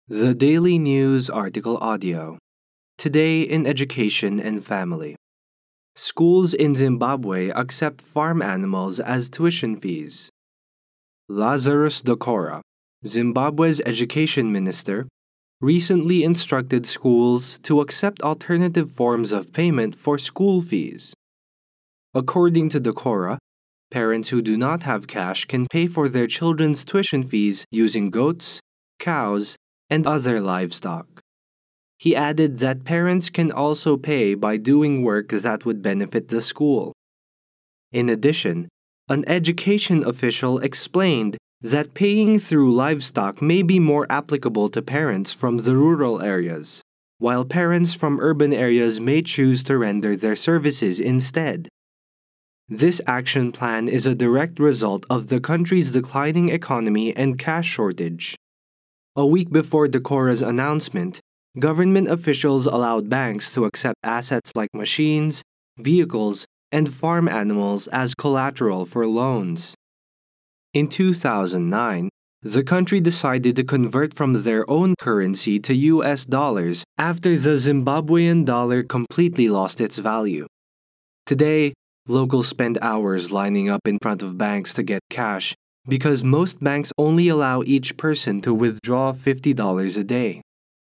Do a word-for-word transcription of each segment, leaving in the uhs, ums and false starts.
The Daily News Article Audio. Today in Education and Family. Schools in Zimbabwe accept farm animals as tuition fees. Lazarus Dokora, Zimbabwe's education minister, recently instructed schools to accept alternative forms of payment for school fees. According to Dokora, parents who do not have cash can pay for their children's tuition fees using goats, cows, and other livestock. He added that parents can also pay by doing work that would benefit the school. In addition, an education official explained that paying through livestock may be more applicable to parents from the rural areas, while parents from urban areas may choose to render their services instead. This action plan is a direct result of the country's declining economy and cash shortage. A week before Dokora's announcement, government officials allowed banks to accept assets like machines, vehicles, and farm animals as collateral for loans. In two thousand nine, the country decided to convert from their own currency to U S dollars after the Zimbabwean dollar completely lost its value. Today, locals spend hours lining up in front of banks to get cash because most banks only allow each person to withdraw fifty dollars a day.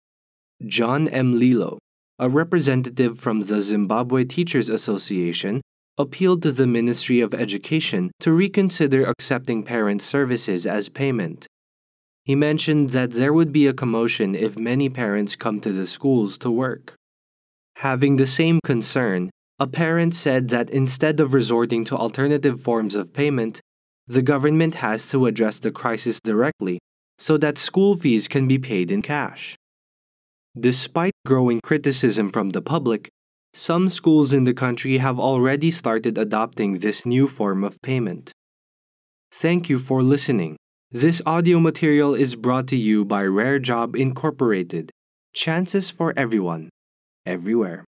John M. Lilo, a representative from the Zimbabwe Teachers Association, appealed to the Ministry of Education to reconsider accepting parent services as payment. He mentioned that there would be a commotion if many parents come to the schools to work. Having the same concern, a parent said that instead of resorting to alternative forms of payment, the government has to address the crisis directly so that school fees can be paid in cash. Despite growing criticism from the public, some schools in the country have already started adopting this new form of payment. Thank you for listening. This audio material is brought to you by Rare Job Incorporated. Chances for everyone, everywhere.